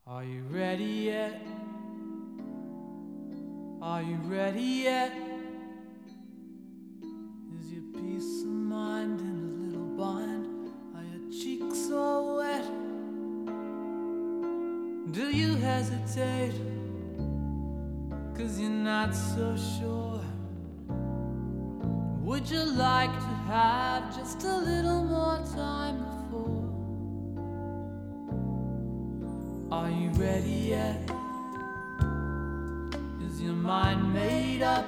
Are you ready yet? Are you ready yet? Is your peace of mind in a little bind? Are your cheeks all wet? Do you hesitate? 'Cause you're not so sure. Would you like to have just a little more time before? Are you ready yet? Is your mind made up?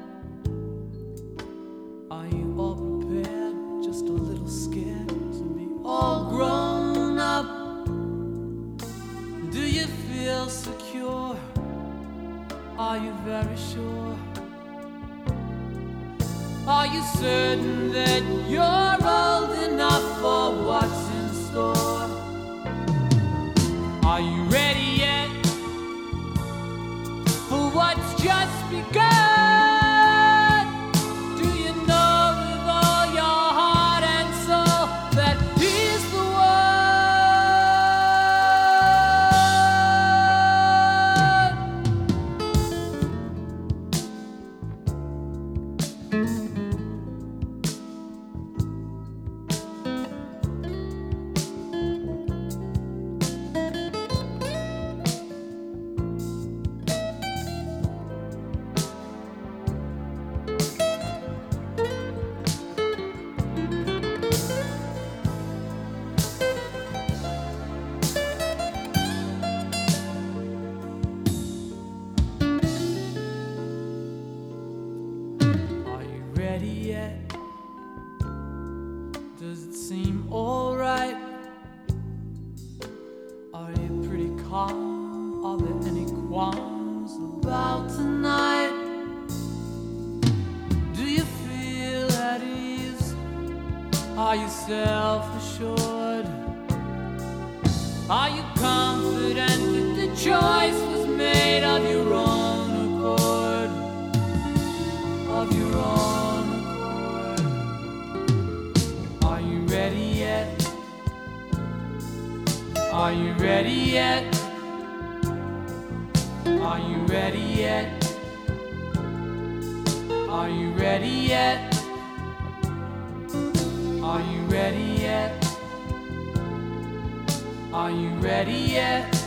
Are you all prepared? Just a little scared to be all grown up? Do you feel secure? Are you very sure? Are you certain that you're old enough for what's in store? Are you ready yet for what's just begun? Do you know with all your heart and soul that he's the ready yet? Does it seem alright? Are you pretty calm? Are there any qualms about tonight? Do you feel at ease? Are you self-assured? Are you confident that the choice was made of your own accord? Of your own accord. Are you ready yet? Are you ready yet? Are you ready yet? Are you ready yet? Are you ready yet? Are you ready yet?